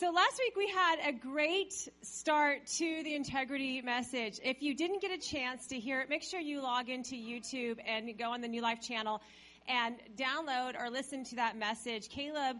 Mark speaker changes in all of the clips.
Speaker 1: So last week we had a great start to the integrity message. If you didn't get a chance to hear it, make sure you log into YouTube and go on the New Life channel and download or listen to that message. Caleb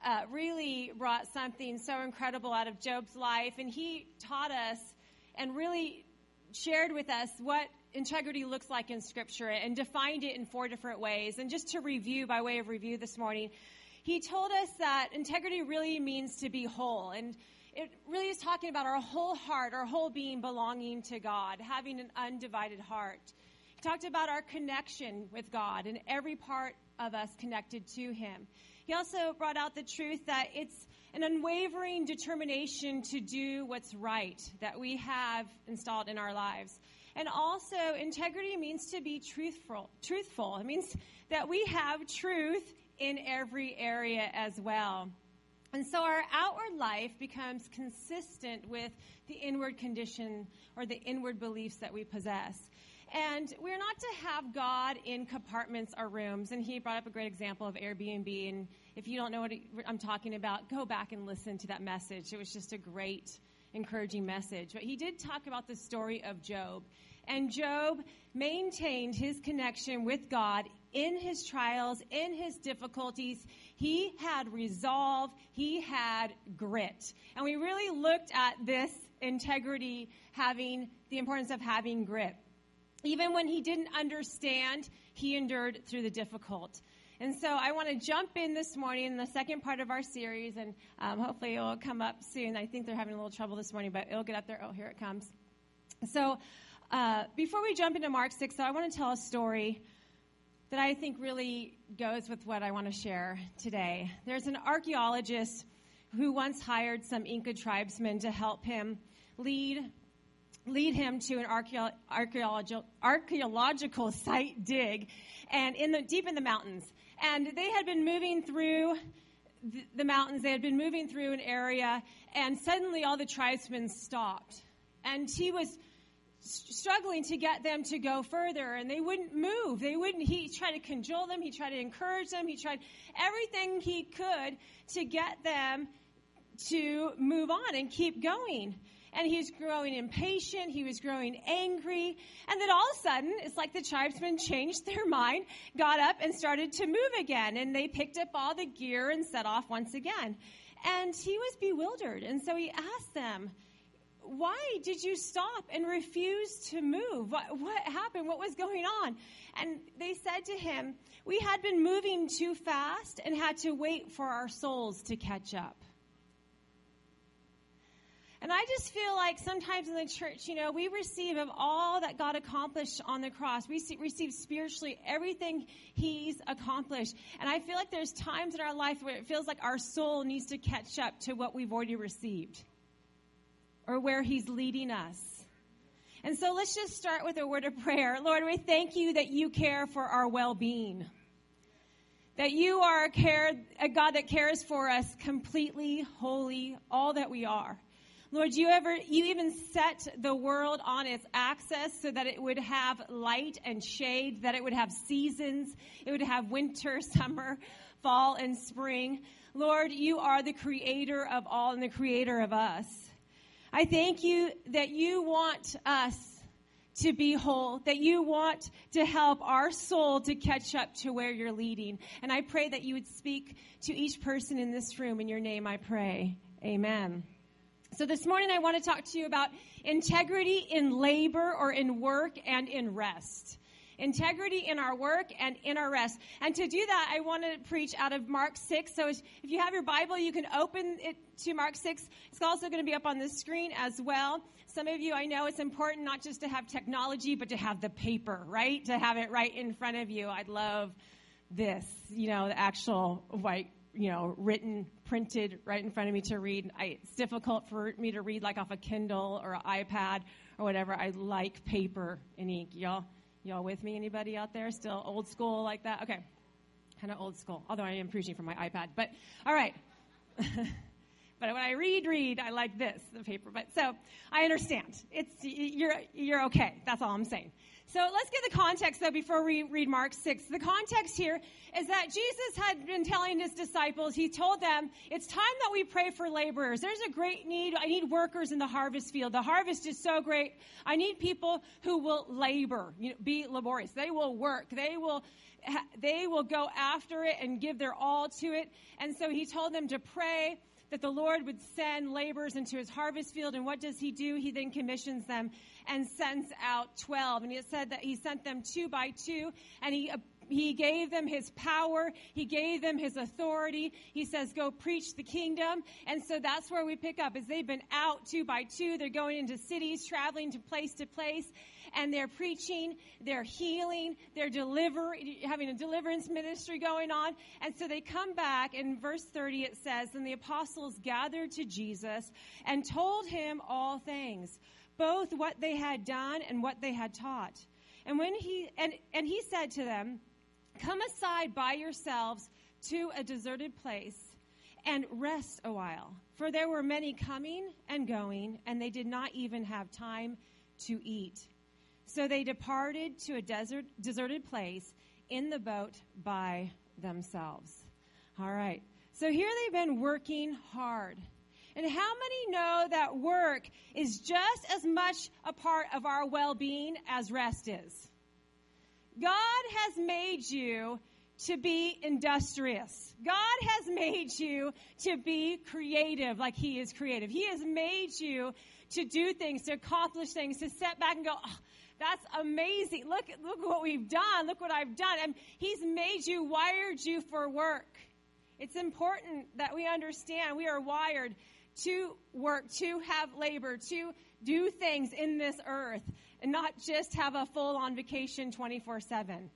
Speaker 1: really brought something so incredible out of Job's life, and he taught us and really shared with us what integrity looks like in Scripture and defined it in 4 different ways. And just to review, by way of review this morning, he told us that integrity really means to be whole. And it really is talking about our whole heart, our whole being belonging to God, having an undivided heart. He talked about our connection with God and every part of us connected to Him. He also brought out the truth that it's an unwavering determination to do what's right that we have installed in our lives. And also, integrity means to be truthful. It means that we have truth in every area as well. And so our outward life becomes consistent with the inward condition or the inward beliefs that we possess. And we're not to have God in compartments or rooms. And he brought up a great example of Airbnb. And if you don't know what I'm talking about, go back and listen to that message. It was just a great, encouraging message. But he did talk about the story of Job. And Job maintained his connection with God in his trials, in his difficulties. He had resolve. He had grit. And we really looked at this integrity, having the importance of having grit. Even when he didn't understand, he endured through the difficult. And so I want to jump in this morning in the second part of our series, and hopefully it will come up soon. I think they're having a little trouble this morning, but it'll get up there. Oh, here it comes. So before we jump into Mark 6, I want to tell a story that I think really goes with what I want to share today. There's an archaeologist who once hired some Inca tribesmen to help him lead him to an archaeological site dig, and deep in the mountains. And they had been moving through the mountains. They had been moving through an area, and suddenly all the tribesmen stopped. And he was struggling to get them to go further, and they wouldn't move. He tried to cajole them. He tried to encourage them. He tried everything he could to get them to move on and keep going. And he was growing impatient. He was growing angry. And then all of a sudden, it's like the tribesmen changed their mind, got up, and started to move again. And they picked up all the gear and set off once again. And he was bewildered. And so he asked them, why did you stop and refuse to move? What happened? What was going on? And they said to him, we had been moving too fast and had to wait for our souls to catch up. And I just feel like sometimes in the church, we receive of all that God accomplished on the cross. We receive spiritually everything He's accomplished. And I feel like there's times in our life where it feels like our soul needs to catch up to what we've already received or where He's leading us. And so let's just start with a word of prayer. Lord, we thank You that You care for our well-being. That You are a God that cares for us completely, wholly, all that we are. Lord, you even set the world on its axis so that it would have light and shade, that it would have seasons, it would have winter, summer, fall, and spring. Lord, You are the creator of all and the creator of us. I thank You that You want us to be whole, that You want to help our soul to catch up to where You're leading. And I pray that You would speak to each person in this room. In Your name I pray. Amen. So this morning I want to talk to you about integrity in labor or in work and in rest. Integrity in our work and in our rest. And to do that, I want to preach out of Mark 6. So if you have your Bible, you can open it to Mark 6. It's also going to be up on the screen as well. Some of you, I know it's important not just to have technology, but to have the paper, right? To have it right in front of you. I'd love this, the actual white, written, printed right in front of me to read. It's difficult for me to read like off a Kindle or an iPad or whatever. I like paper and ink. Y'all with me? Anybody out there still old school like that? Okay. Kind of old school, although I am preaching from my iPad. But all right. But when I read, I like this, the paper. But so I understand. You're okay. That's all I'm saying. So let's get the context, though, before we read Mark 6. The context here is that Jesus had been telling his disciples, he told them, it's time that we pray for laborers. There's a great need. I need workers in the harvest field. The harvest is so great. I need people who will labor, be laborious. They will work. They will go after it and give their all to it. And so he told them to pray that the Lord would send laborers into his harvest field. And what does he do? He then commissions them and sends out 12. And it said that he sent them 2 by 2, and he gave them his power. He gave them his authority. He says, go preach the kingdom. And so that's where we pick up, is they've been out 2 by 2. They're going into cities, traveling to place, and they're preaching, they're healing, they're having a deliverance ministry going on. And so they come back. In verse 30 it says, and the apostles gathered to Jesus and told him all things, both what they had done and what they had taught. And when he said to them, come aside by yourselves to a deserted place and rest a while. For there were many coming and going, and they did not even have time to eat. So they departed to a deserted place in the boat by themselves. All right. So here they've been working hard. And how many know that work is just as much a part of our well-being as rest is? God has made you to be industrious. God has made you to be creative like he is creative. He has made you to do things, to accomplish things, to step back and go, oh, that's amazing. Look what we've done. Look what I've done. And he's made you, wired you for work. It's important that we understand we are wired to work, to have labor, to do things in this earth, and not just have a full-on vacation 24/7.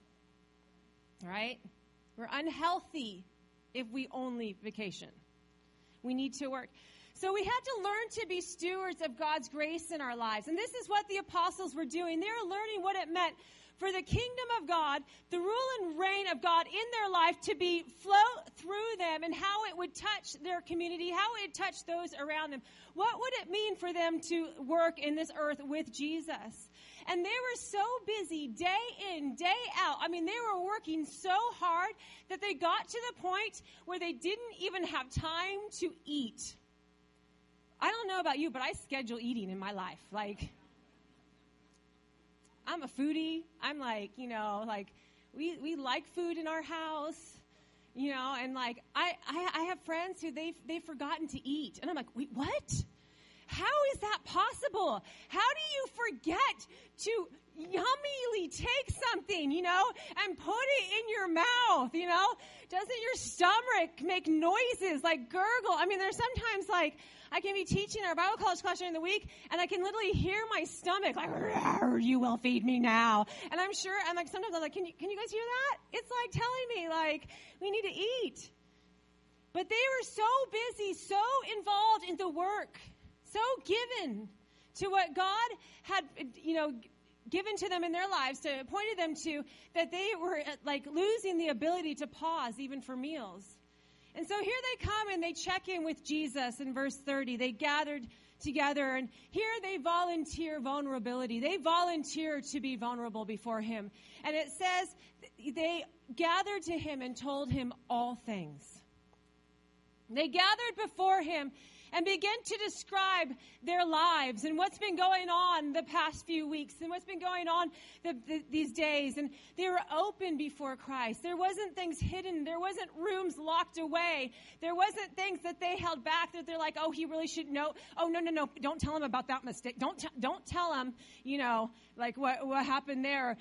Speaker 1: Right? We're unhealthy if we only vacation. We need to work. So we had to learn to be stewards of God's grace in our lives. And this is what the apostles were doing. They were learning what it meant for the kingdom of God, the rule and reign of God in their life to flow through them, and how it would touch their community, how it would touch those around them. What would it mean for them to work in this earth with Jesus? And they were so busy day in, day out. I mean, they were working so hard that they got to the point where they didn't even have time to eat. I don't know about you, but I schedule eating in my life. Like, I'm a foodie. I'm like, we like food in our house, and like, I have friends who they've forgotten to eat. And I'm like, wait, what? How is that possible? How do you forget to yummily take something, and put it in your mouth, Doesn't your stomach make noises like gurgle? I mean, there's sometimes like I can be teaching our Bible college class during the week, and I can literally hear my stomach like, you will feed me now. And I'm like, sometimes I'm like, can you guys hear that? It's like telling me like we need to eat. But they were so busy, so involved in the work, so given to what God had, given to them in their lives, to pointed them to, that they were like losing the ability to pause even for meals. And so here they come and they check in with Jesus in verse 30. They gathered together, and here they volunteer vulnerability. They volunteer to be vulnerable before him. And it says they gathered to him and told him all things. They gathered before him and began to describe their lives and what's been going on the past few weeks and what's been going on these days. And they were open before Christ. There wasn't things hidden. There wasn't rooms locked away. There wasn't things that they held back that they're like, oh, he really should know. Oh, no. Don't tell him about that mistake. Don't tell him, like what happened there.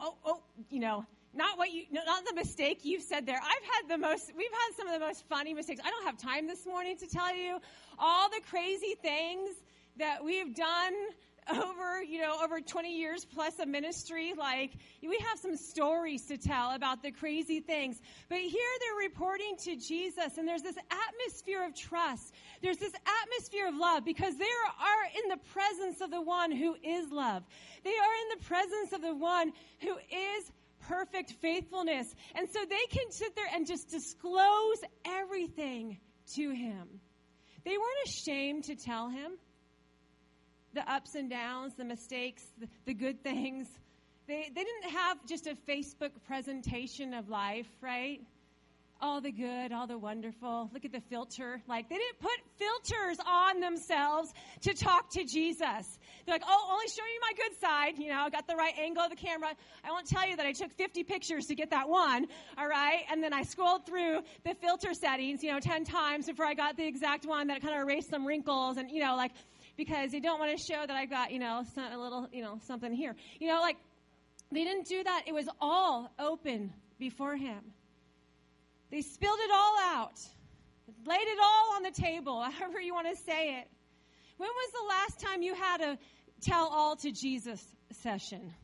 Speaker 1: Not the mistake you've said there. We've had some of the most funny mistakes. I don't have time this morning to tell you all the crazy things that we've done over 20 years plus of ministry. Like, we have some stories to tell about the crazy things. But here they're reporting to Jesus, and there's this atmosphere of trust. There's this atmosphere of love, because they are in the presence of the one who is love. They are in the presence of the one who is perfect faithfulness. And so they can sit there and just disclose everything to him. They weren't ashamed to tell him the ups and downs, the mistakes, the good things. They didn't have just a Facebook presentation of life, right? All the good, all the wonderful. Look at the filter. Like, they didn't put filters on themselves to talk to Jesus. They're like, oh, only showing you my good side. You know, got the right angle of the camera. I won't tell you that I took 50 pictures to get that one, all right? And then I scrolled through the filter settings, 10 times before I got the exact one that kind of erased some wrinkles and, because they don't want to show that I got, a little, something here. They didn't do that. It was all open before him. They spilled it all out, laid it all on the table, however you want to say it. When was the last time you had a tell all to Jesus session?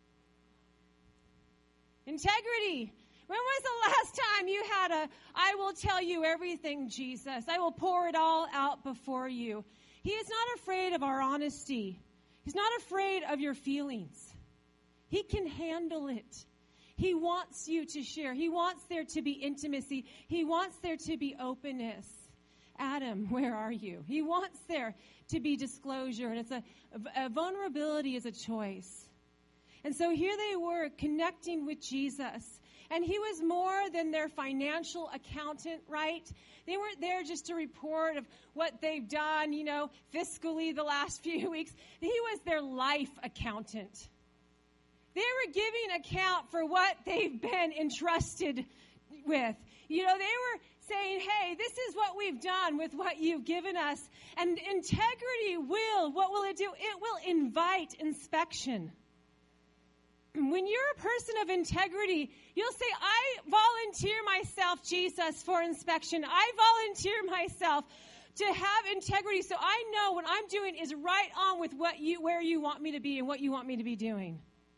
Speaker 1: Integrity. When was the last time you had I will tell you everything, Jesus. I will pour it all out before you. He is not afraid of our honesty. He's not afraid of your feelings. He can handle it. He wants you to share. He wants there to be intimacy. He wants there to be openness. Adam, where are you? He wants there to be disclosure. And it's a vulnerability is a choice. And so here they were connecting with Jesus. And he was more than their financial accountant, right? They weren't there just to report of what they've done, fiscally the last few weeks. He was their life accountant. They were giving account for what they've been entrusted with. They were saying, hey, this is what we've done with what you've given us. And integrity what will it do? It will invite inspection. When you're a person of integrity, you'll say, I volunteer myself, Jesus, for inspection. I volunteer myself to have integrity so I know what I'm doing is right on with where you want me to be and what you want me to be doing.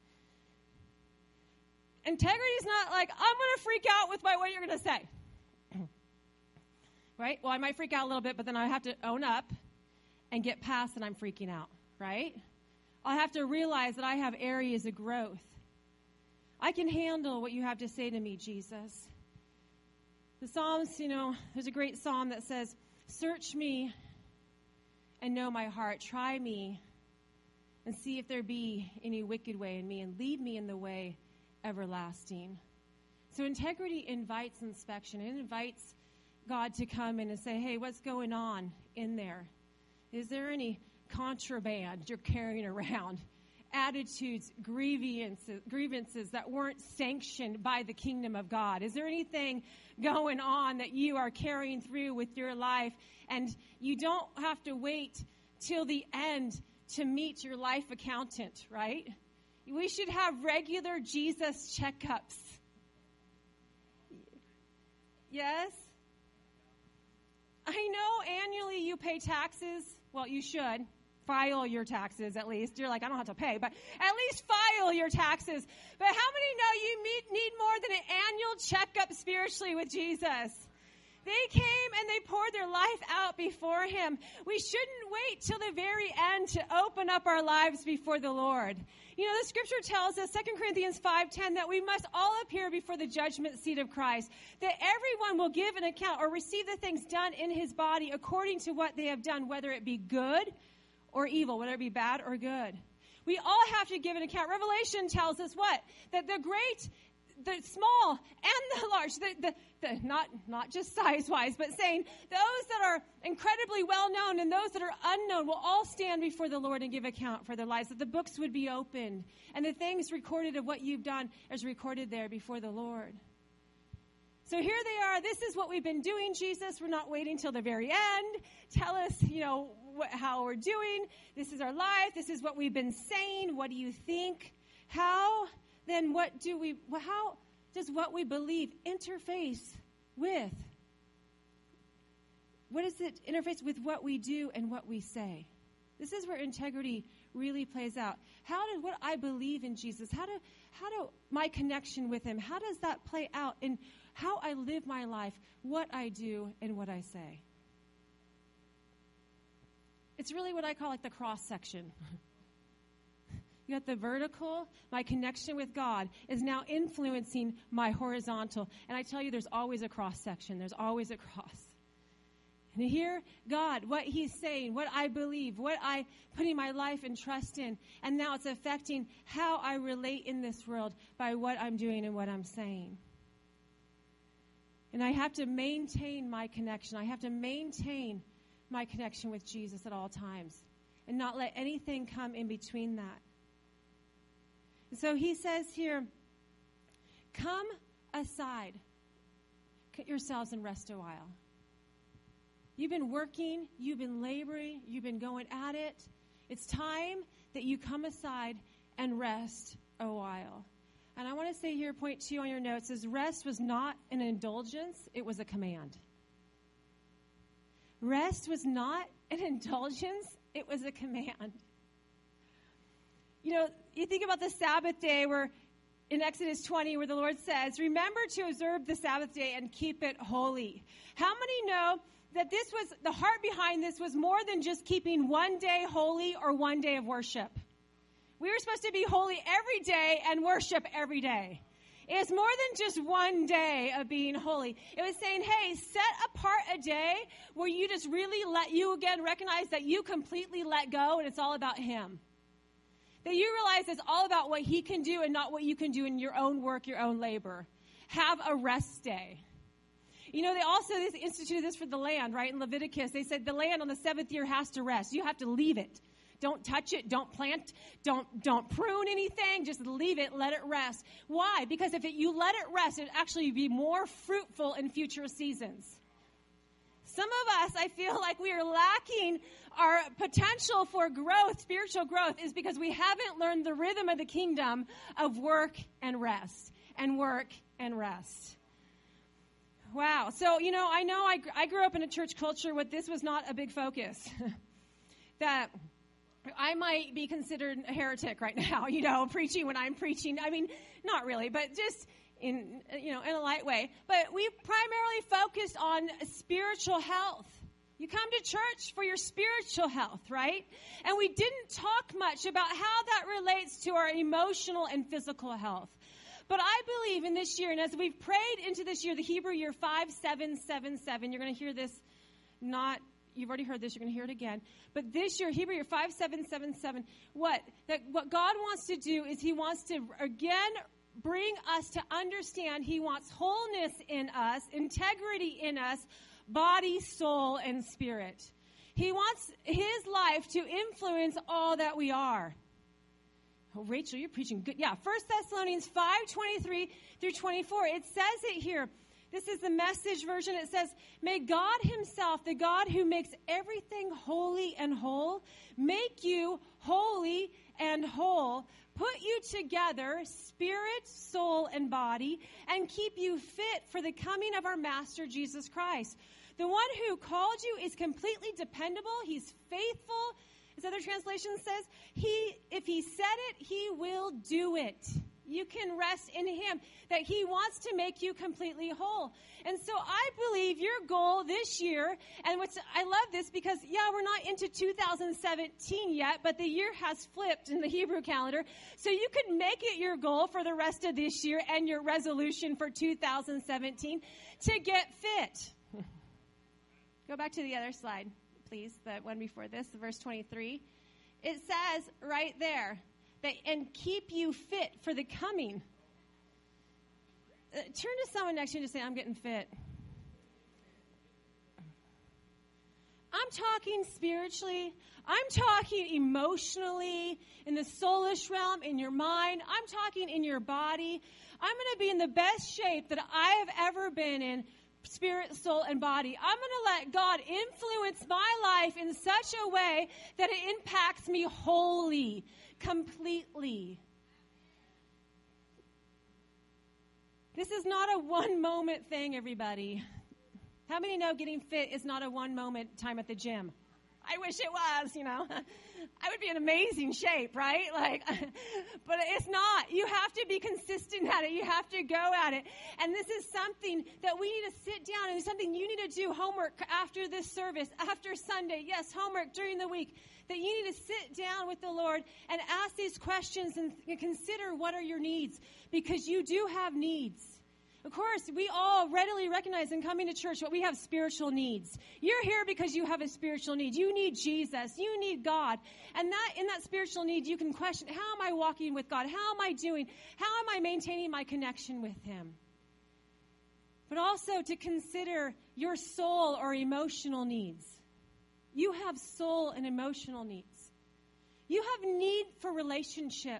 Speaker 1: Integrity is not like, I'm going to freak out with what you're going to say. Right? Well, I might freak out a little bit, but then I have to own up and get past that I'm freaking out. Right? I have to realize that I have areas of growth. I can handle what you have to say to me, Jesus. The Psalms, there's a great psalm that says, search me and know my heart. Try me and see if there be any wicked way in me and lead me in the way everlasting. So integrity invites inspection. It invites God to come in and say, hey, what's going on in there? Is there any contraband you're carrying around? Attitudes, grievances that weren't sanctioned by the kingdom of God? Is there anything going on that you are carrying through with your life? And you don't have to wait till the end to meet your life accountant, right? We should have regular Jesus checkups. Yes? I know annually you pay taxes. Well, you should. File your taxes, at least. You're like, I don't have to pay, but at least file your taxes. But how many know you need more than an annual checkup spiritually with Jesus? They came and they poured their life out before him. We shouldn't wait till the very end to open up our lives before the Lord. The scripture tells us, 2 Corinthians 5:10, that we must all appear before the judgment seat of Christ, that everyone will give an account or receive the things done in his body according to what they have done, whether it be good or evil, whether it be bad or good. We all have to give an account. Revelation tells us what? That the great, the small, and the large, not just size-wise, but saying those that are incredibly well-known and those that are unknown will all stand before the Lord and give account for their lives, that the books would be opened, and the things recorded of what you've done is recorded there before the Lord. So here they are. This is what we've been doing, Jesus. We're not waiting till the very end. Tell us, how we're doing. This is our life. This is what we've been saying. What do you think? How does what we believe interface with? What does it interface with what we do and what we say? This is where integrity really plays out. What I believe in Jesus, how do my connection with him, how does that play out in how I live my life, what I do, and what I say? It's really what I call like the cross section. You got the vertical, my connection with God is now influencing my horizontal. And I tell you, there's always a cross section. There's always a cross. and to hear God, what he's saying, what I believe, what I putting my life and trust in. And now it's affecting how I relate in this world by what I'm doing and what I'm saying. And I have to maintain my connection. I have to maintain my connection with Jesus at all times and not let anything come in between that. And so he says here, come aside. Cut yourselves and rest a while. You've been working, you've been laboring, you've been going at it. It's time that you come aside and rest a while. And I want to say here, point 2 on your notes is rest was not an indulgence, it was a command. Rest was not an indulgence, it was a command. You know, you think about the Sabbath day where in Exodus 20 where the Lord says, remember to observe the Sabbath day and keep it holy. How many know that this was, the heart behind this was more than just keeping one day holy or one day of worship? We were supposed to be holy every day and worship every day. It's more than just one day of being holy. It was saying, hey, set apart a day where you just really let you again recognize that you completely let go and it's all about him. That you realize it's all about what he can do and not what you can do in your own work, your own labor. Have a rest day. You know, they instituted this for the land, right? In Leviticus, they said the land on the 7th year has to rest. You have to leave it. Don't touch it. Don't plant. Don't prune anything. Just leave it. Let it rest. Why? Because if you let it rest, it'll actually be more fruitful in future seasons. Some of us, I feel like we are lacking our potential for growth, spiritual growth, is because we haven't learned the rhythm of the kingdom of work and rest, and work and rest. Wow. So, you know I grew up in a church culture where this was not a big focus. That I might be considered a heretic right now, preaching when I'm preaching. I mean, not really, but just in a light way. But we primarily focused on spiritual health. You come to church for your spiritual health, right? And we didn't talk much about how that relates to our emotional and physical health. But I believe in this year, and as we've prayed into this year, the Hebrew year 5777, you're going to hear this you've already heard this, you're going to hear it again. But this year, Hebrew year 5777, what God wants to do is he wants to, again, bring us to understand he wants wholeness in us, integrity in us, body, soul, and spirit. He wants his life to influence all that we are. Oh, Rachel, you're preaching good. Yeah, 1 Thessalonians 5:23 through 24. It says it here. This is the Message version. It says, may God himself, the God who makes everything holy and whole, make you holy and whole, put you together, spirit, soul, and body, and keep you fit for the coming of our Master Jesus Christ. The one who called you is completely dependable. He's faithful. As other translation says, if he said it, he will do it. You can rest in him, that he wants to make you completely whole. And so I believe your goal this year, and I love this because, we're not into 2017 yet, but the year has flipped in the Hebrew calendar. So you could make it your goal for the rest of this year and your resolution for 2017 to get fit. Go back to the other slide, please, the one before this, verse 23. It says right there, and keep you fit for the coming. Turn to someone next to you and just say, I'm getting fit. I'm talking spiritually. I'm talking emotionally, in the soulish realm, in your mind. I'm talking in your body. I'm going to be in the best shape that I have ever been in, spirit, soul, and body. I'm going to let God influence my life in such a way that it impacts me wholly, completely. This is not a one-moment thing, everybody. How many know getting fit is not a one-moment time at the gym? I wish it was, I would be in amazing shape, right? But it's not. You have to be consistent at it. You have to go at it. And this is something that we need to sit down, and it's something you need to do homework after this service, after Sunday. Yes, homework during the week. That you need to sit down with the Lord and ask these questions and consider what are your needs. Because you do have needs. Of course, we all readily recognize in coming to church that we have spiritual needs. You're here because you have a spiritual need. You need Jesus. You need God. And that in that spiritual need, you can question, how am I walking with God? How am I doing? How am I maintaining my connection with Him? But also to consider your soul or emotional needs. You have soul and emotional needs. You have need for relationship.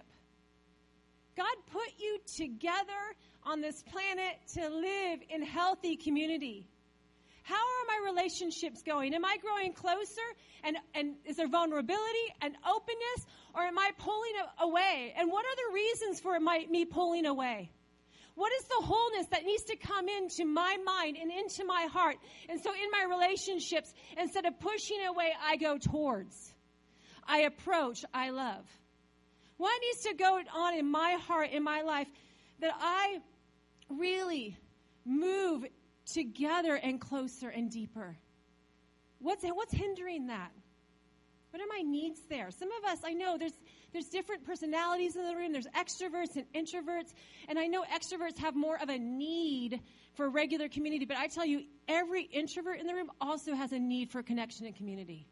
Speaker 1: God put you together on this planet to live in healthy community. How are my relationships going? Am I growing closer? And is there vulnerability and openness? Or am I pulling away? And what are the reasons for me pulling away? What is the wholeness that needs to come into my mind and into my heart? And so in my relationships, instead of pushing away, I go towards. I approach, I love. What needs to go on in my heart, in my life, that I really move together and closer and deeper? What's hindering that? What are my needs there? Some of us, I know there's different personalities in the room. There's extroverts and introverts. And I know extroverts have more of a need for regular community. But I tell you, every introvert in the room also has a need for connection and community.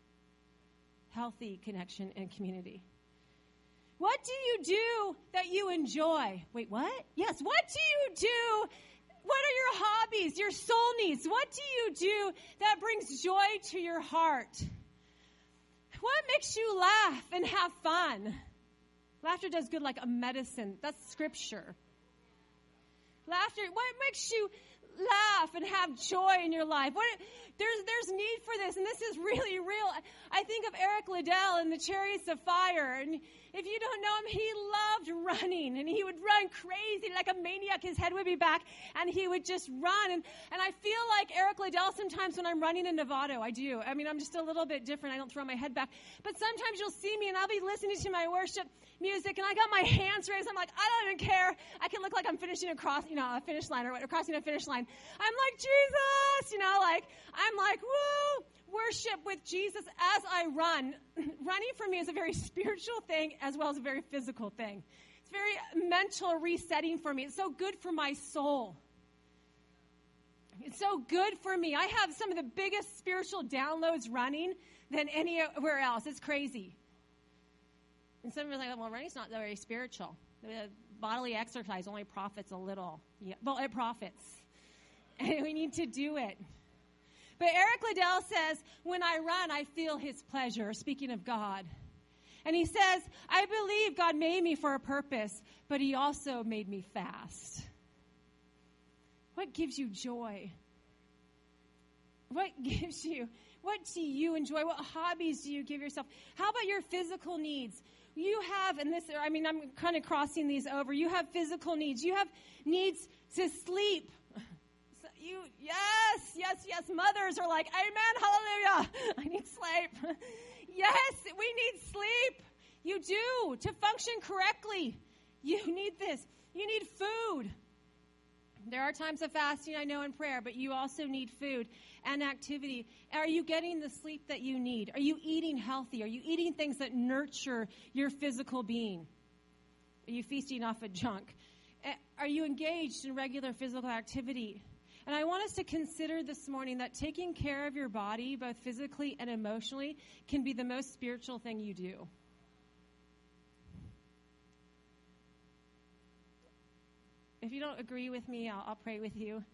Speaker 1: Healthy connection and community. What do you do that you enjoy? Wait, what? Yes, what do you do? What are your hobbies, your soul needs? What do you do that brings joy to your heart? What makes you laugh and have fun? Laughter does good like a medicine. That's scripture. Laughter, what makes you laugh and have joy in your life? There's need for this, and this is really real. I think of Eric Liddell and the Chariots of Fire, and if you don't know him, he loved running, and he would run crazy like a maniac. His head would be back, and he would just run. And I feel like Eric Liddell sometimes when I'm running in Novato. I do. I mean, I'm just a little bit different. I don't throw my head back. But sometimes you'll see me, and I'll be listening to my worship music, and I got my hands raised. I'm like, I don't even care. I can look like I'm finishing a finish line or crossing a finish line. I'm like, Jesus, I'm like, woo, worship with Jesus as I run. Running for me is a very spiritual thing as well as a very physical thing. It's very mental resetting for me. It's so good for my soul. It's so good for me. I have some of the biggest spiritual downloads running than anywhere else. It's crazy. And some are like, well, running's not very spiritual. Bodily exercise only profits a little. Yeah, well, it profits. And we need to do it. But Eric Liddell says, when I run, I feel His pleasure, speaking of God. And he says, I believe God made me for a purpose, but He also made me fast. What gives you joy? What do you enjoy? What hobbies do you give yourself? How about your physical needs? You have, I'm kind of crossing these over. You have physical needs. You have needs to sleep. Yes. Mothers are like, amen, hallelujah. I need sleep. Yes, we need sleep. You do. To function correctly, you need this. You need food. There are times of fasting, I know, and prayer, but you also need food and activity. Are you getting the sleep that you need? Are you eating healthy? Are you eating things that nurture your physical being? Are you feasting off of junk? Are you engaged in regular physical activity? And I want us to consider this morning that taking care of your body, both physically and emotionally, can be the most spiritual thing you do. If you don't agree with me, I'll pray with you.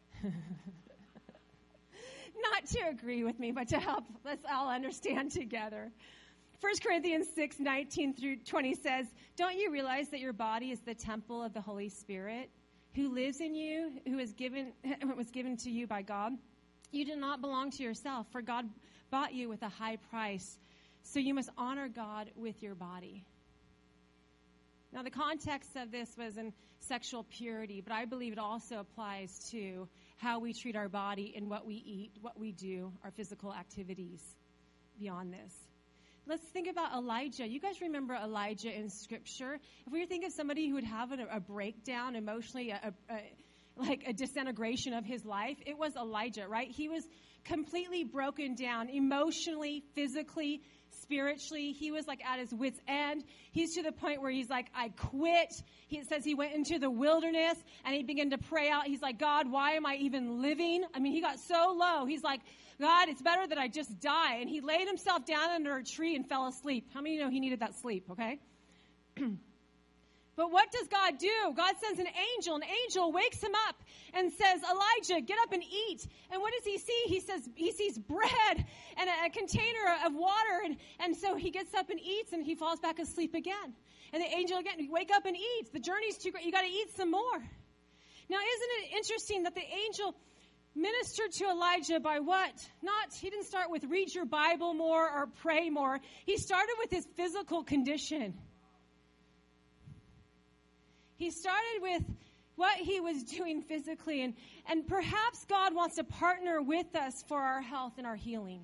Speaker 1: Not to agree with me, but to help us all understand together. 1 Corinthians 6:19-20 says, don't you realize that your body is the temple of the Holy Spirit who lives in you, who was given to you by God? You do not belong to yourself, for God bought you with a high price. So you must honor God with your body. Now, the context of this was in sexual purity, but I believe it also applies to how we treat our body and what we eat, what we do, our physical activities beyond this. Let's think about Elijah. You guys remember Elijah in Scripture? If we think of somebody who would have a breakdown emotionally, like a disintegration of his life, it was Elijah, right? He was completely broken down emotionally, physically, spiritually. He was like at his wit's end. He's to the point where he's like, I quit. It says he went into the wilderness and he began to pray out. He's like, God, why am I even living? I mean, he got so low. He's like, God, it's better that I just die. And he laid himself down under a tree and fell asleep. How many of you know he needed that sleep, okay? But what does God do? God sends an angel. An angel wakes him up and says, Elijah, get up and eat. And what does he see? He sees bread and a container of water. And so he gets up and eats, and he falls back asleep again. And the angel again, wake up and eat. The journey's too great. You got to eat some more. Now, isn't it interesting that the angel ministered to Elijah by what? He didn't start with read your Bible more or pray more. He started with his physical condition. He started with what he was doing physically. And perhaps God wants to partner with us for our health and our healing.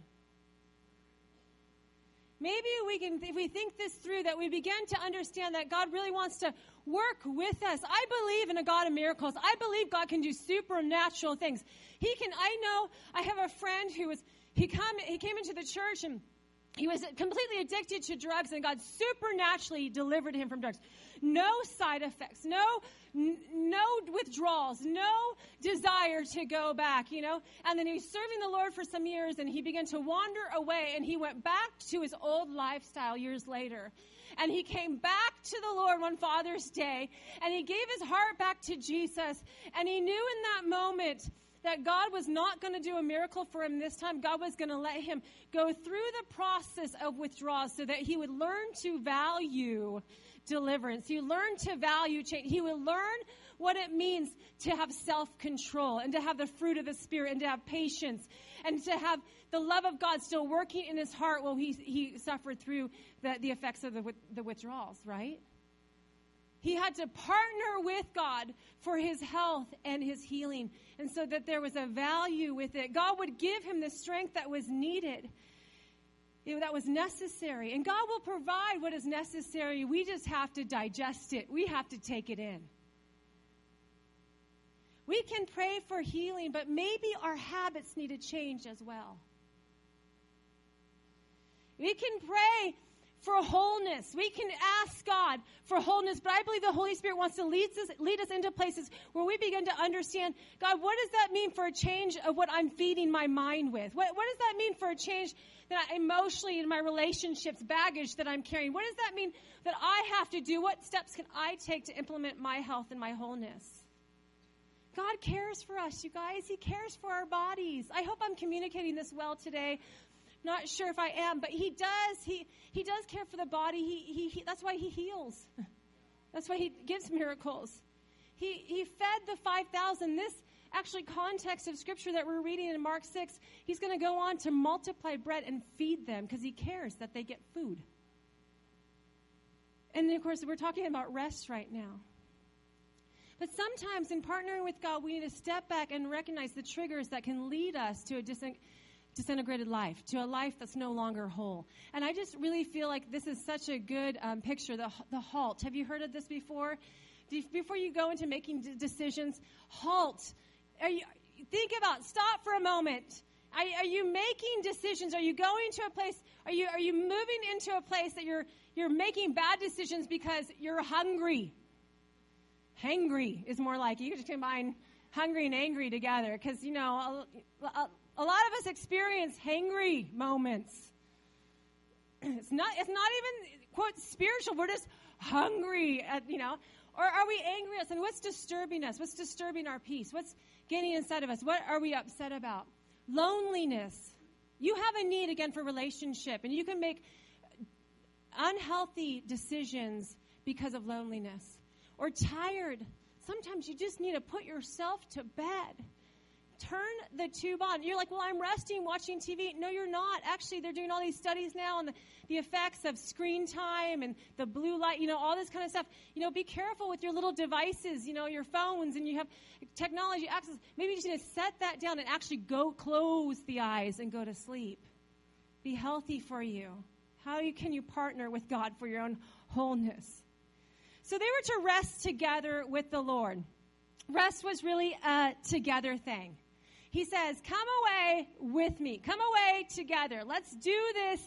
Speaker 1: Maybe we can, if we think this through, that we begin to understand that God really wants to work with us. I believe in a God of miracles. I believe God can do supernatural things. I have a friend he came into the church and he was completely addicted to drugs, and God supernaturally delivered him from drugs. No side effects, no withdrawals, no desire to go back, And then he was serving the Lord for some years, and he began to wander away, and he went back to his old lifestyle years later. And he came back to the Lord one Father's Day, and he gave his heart back to Jesus, and he knew in that moment that God was not going to do a miracle for him this time. God was going to let him go through the process of withdrawal so that he would learn to value deliverance. He would learn to value change. He would learn what it means to have self-control and to have the fruit of the Spirit and to have patience and to have the love of God still working in his heart while he suffered through the effects of the withdrawals, right? He had to partner with God for his health and his healing, and so that there was a value with it. God would give him the strength that was needed, that was necessary. And God will provide what is necessary. We just have to digest it. We have to take it in. We can pray for healing, but maybe our habits need to change as well. We can pray for wholeness. We can ask God for wholeness, but I believe the Holy Spirit wants to lead us into places where we begin to understand, God, what does that mean for a change of what I'm feeding my mind with? What does that mean for a change that emotionally in my relationships, baggage that I'm carrying? What does that mean that I have to do? What steps can I take to implement my health and my wholeness? God cares for us, you guys. He cares for our bodies. I hope I'm communicating this well today. Not sure if I am, but he does. He does care for the body. He that's why he heals. That's why he gives miracles. He fed the 5,000. This actually context of scripture that we're reading in Mark 6, he's going to go on to multiply bread and feed them because he cares that they get food. And then, of course, we're talking about rest right now. But sometimes in partnering with God, we need to step back and recognize the triggers that can lead us to a disintegrated life, to a life that's no longer whole. And I just really feel like this is such a good picture, the halt. Have you heard of this before? Before you go into making decisions, halt. Stop for a moment. Are you making decisions? Are you going to a place? Are you moving into a place that you're making bad decisions because you're hungry? Hangry is more like, you just combine hungry and angry together because, a lot of us experience hangry moments. It's not even, quote, spiritual. We're just hungry, Or are we angry at something? What's disturbing us? What's disturbing our peace? What's getting inside of us? What are we upset about? Loneliness. You have a need, again, for relationship, and you can make unhealthy decisions because of loneliness. Or tired. Sometimes you just need to put yourself to bed. Turn the tube on. You're like, well, I'm resting, watching TV. No, you're not. Actually, they're doing all these studies now on the effects of screen time and the blue light, all this kind of stuff. Be careful with your little devices, your phones, and you have technology access. Maybe you just need to set that down and actually go close the eyes and go to sleep. Be healthy for you. How can you partner with God for your own wholeness? So they were to rest together with the Lord. Rest was really a together thing. He says, come away with me. Come away together. Let's do this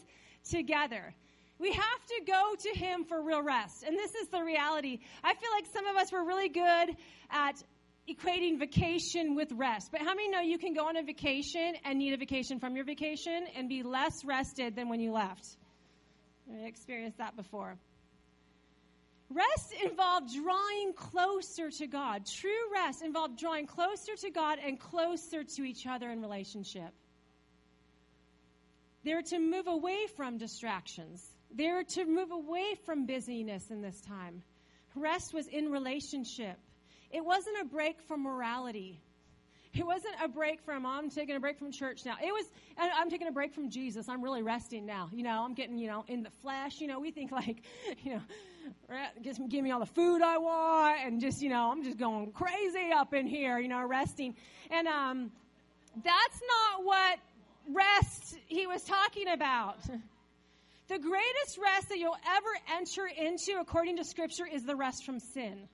Speaker 1: together. We have to go to him for real rest. And this is the reality. I feel like some of us were really good at equating vacation with rest. But how many know you can go on a vacation and need a vacation from your vacation and be less rested than when you left? I experienced that before. Rest involved drawing closer to God. True rest involved drawing closer to God and closer to each other in relationship. They're to move away from distractions. They're to move away from busyness in this time. Rest was in relationship. It wasn't a break from morality. It wasn't a break from, I'm taking a break from church now. It was, I'm taking a break from Jesus. I'm really resting now. I'm getting, in the flesh. We think like, give me all the food I want and just, I'm just going crazy up in here, resting. And that's not what rest he was talking about. The greatest rest that you'll ever enter into, according to Scripture, is the rest from sin.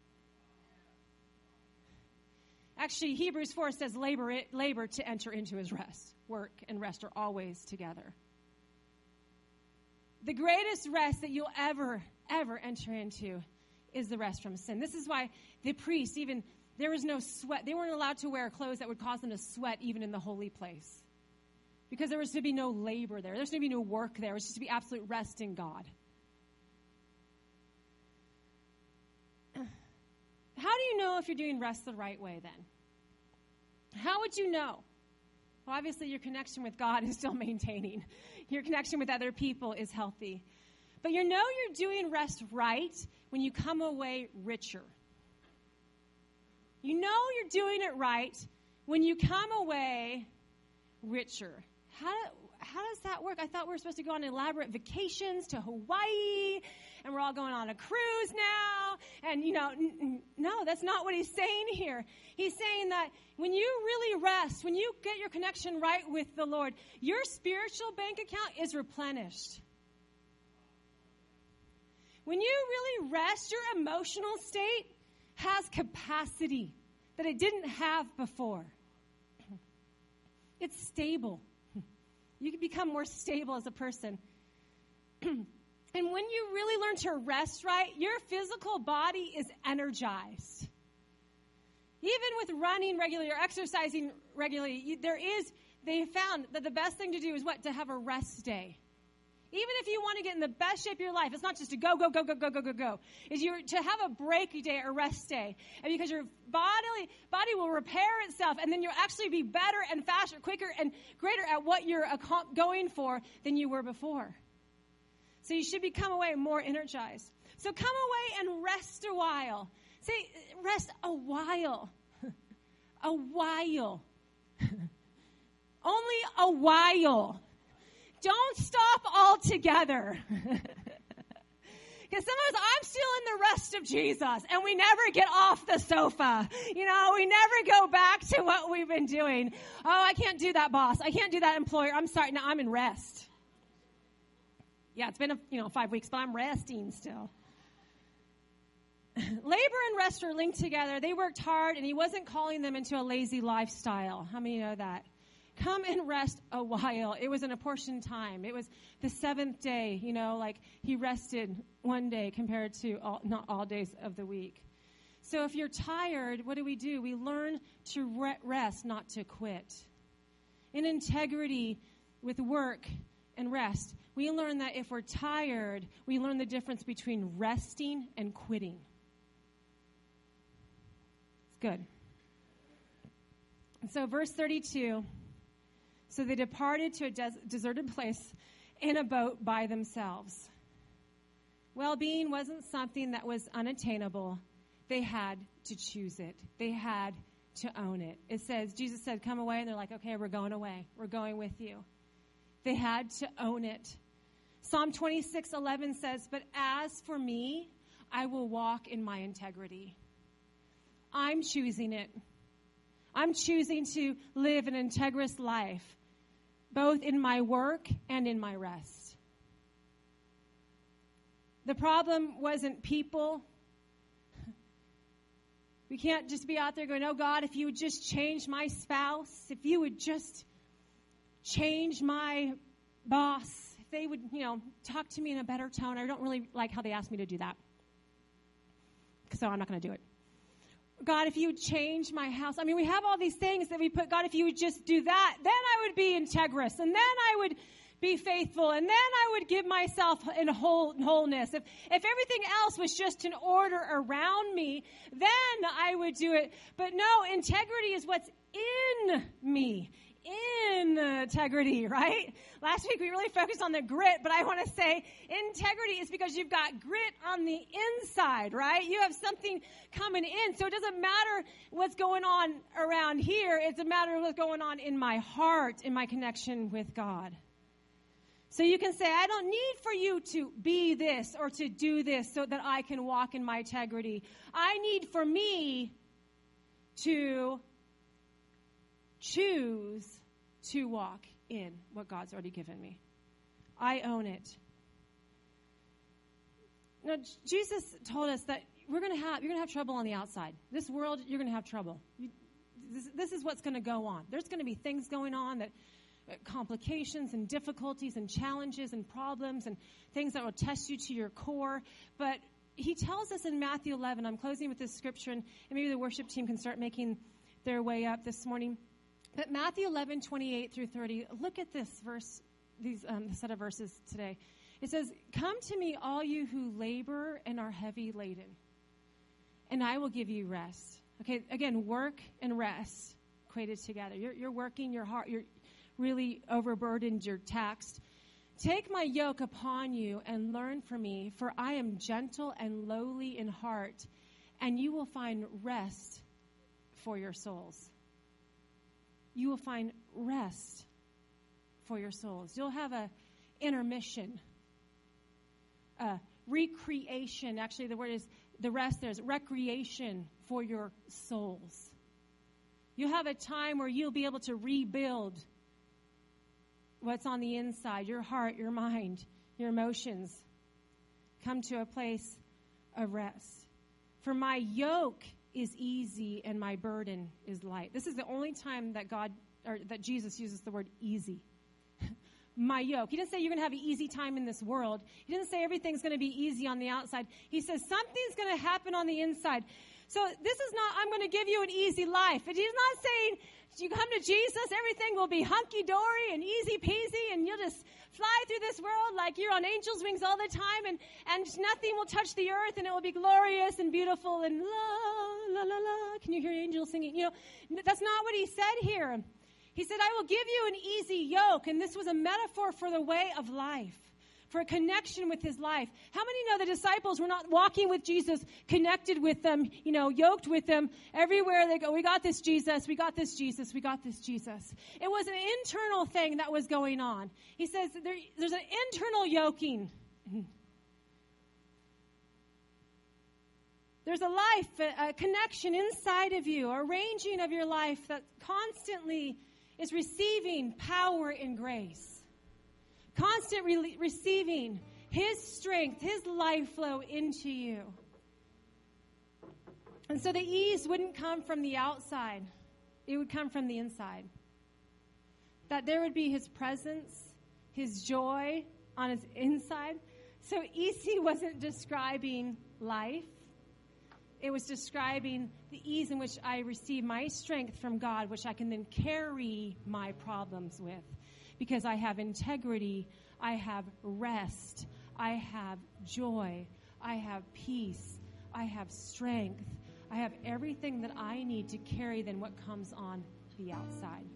Speaker 1: Actually, Hebrews 4 says labor to enter into his rest. Work and rest are always together. The greatest rest that you'll ever enter into is the rest from sin. This is why the priests, there was no sweat. They weren't allowed to wear clothes that would cause them to sweat even in the holy place. Because there was to be no labor there. There's to be no work there. It was just to be absolute rest in God. How do you know if you're doing rest the right way then? How would you know? Well, obviously your connection with God is still maintaining. Your connection with other people is healthy. But you know you're doing rest right when you come away richer. You know you're doing it right when you come away richer. How does that work? I thought we were supposed to go on elaborate vacations to Hawaii, and we're all going on a cruise now. And, no, that's not what he's saying here. He's saying that when you really rest, when you get your connection right with the Lord, your spiritual bank account is replenished. When you really rest, your emotional state has capacity that it didn't have before. It's stable. You can become more stable as a person. And when you really learn to rest right, your physical body is energized. Even with running regularly or exercising regularly, they found that the best thing to do is what? To have a rest day. Even if you want to get in the best shape of your life, it's not just to go. Is to have a break day or rest day. And because your body will repair itself, and then you'll actually be better and faster, quicker, and greater at what you're going for than you were before. So you should come away more energized. So come away and rest a while. Say, rest a while. A while. Only a while. Don't stop altogether. Because some of us, I'm still in the rest of Jesus, and we never get off the sofa. We never go back to what we've been doing. Oh, I can't do that, boss. I can't do that, employer. I'm sorry. Now I'm in rest. Yeah, it's been 5 weeks, but I'm resting still. Labor and rest are linked together. They worked hard, and he wasn't calling them into a lazy lifestyle. How many know that? Come and rest a while. It was an apportioned time. It was the seventh day, like he rested one day compared to not all days of the week. So if you're tired, what do? We learn to rest, not to quit. In integrity with work and rest, we learn that if we're tired, we learn the difference between resting and quitting. It's good. And so verse 32... So they departed to a deserted place in a boat by themselves. Well-being wasn't something that was unattainable. They had to choose it. They had to own it. Jesus said, come away. And they're like, okay, we're going away. We're going with you. They had to own it. Psalm 26:11 says, but as for me, I will walk in my integrity. I'm choosing it. I'm choosing to live an integrous life, both in my work and in my rest. The problem wasn't people. We can't just be out there going, oh, God, if you would just change my spouse, if you would just change my boss, if they would, talk to me in a better tone. I don't really like how they asked me to do that. So I'm not going to do it. God, if you would change my house. I mean, we have all these things that we put, God, if you would just do that, then I would be integrous, and then I would be faithful, and then I would give myself in wholeness. If everything else was just in order around me, then I would do it. But no, integrity is what's in me. Integrity, right? Last week we really focused on the grit, but I want to say integrity is because you've got grit on the inside, right? You have something coming in. So it doesn't matter what's going on around here. It's a matter of what's going on in my heart, in my connection with God. So you can say, I don't need for you to be this or to do this so that I can walk in my integrity. I need for me to choose to walk in what God's already given me. I own it. Now, Jesus told us that you're going to have trouble on the outside. This world, you're going to have trouble. This is what's going to go on. There's going to be things going on that complications and difficulties and challenges and problems and things that will test you to your core. But he tells us in Matthew 11, I'm closing with this scripture, and maybe the worship team can start making their way up this morning. But Matthew 11, 28 through 30, look at this verse, these set of verses today. It says, come to me, all you who labor and are heavy laden, and I will give you rest. Okay, again, work and rest equated together. You're working your heart, you're really overburdened, you're taxed. Take my yoke upon you and learn from me, for I am gentle and lowly in heart, and you will find rest for your souls. You will find rest for your souls. You'll have a intermission, recreation. Actually, the word is, the rest there is recreation for your souls. You'll have a time where you'll be able to rebuild what's on the inside, your heart, your mind, your emotions. Come to a place of rest. For my yoke is easy and my burden is light. This is the only time that that Jesus uses the word easy. My yoke. He didn't say you're going to have an easy time in this world. He didn't say everything's going to be easy on the outside. He says something's going to happen on the inside. So this is not, I'm going to give you an easy life. He's not saying, you come to Jesus, everything will be hunky-dory and easy peasy, and you'll just fly through this world like you're on angel's wings all the time, and nothing will touch the earth, and it will be glorious and beautiful, and la, la, la, la. Can you hear angels singing? That's not what he said here. He said, I will give you an easy yoke, and this was a metaphor for the way of life, for a connection with his life. How many know the disciples were not walking with Jesus, connected with them, yoked with them? Everywhere they go, we got this Jesus, we got this Jesus, we got this Jesus. It was an internal thing that was going on. He says there's an internal yoking. There's a life, a connection inside of you, a arranging of your life that constantly is receiving power and grace. Constant receiving his strength, his life flow into you. And so the ease wouldn't come from the outside. It would come from the inside. That there would be his presence, his joy on his inside. So easy wasn't describing life. It was describing the ease in which I receive my strength from God, which I can then carry my problems with. Because I have integrity, I have rest, I have joy, I have peace, I have strength, I have everything that I need to carry then what comes on the outside.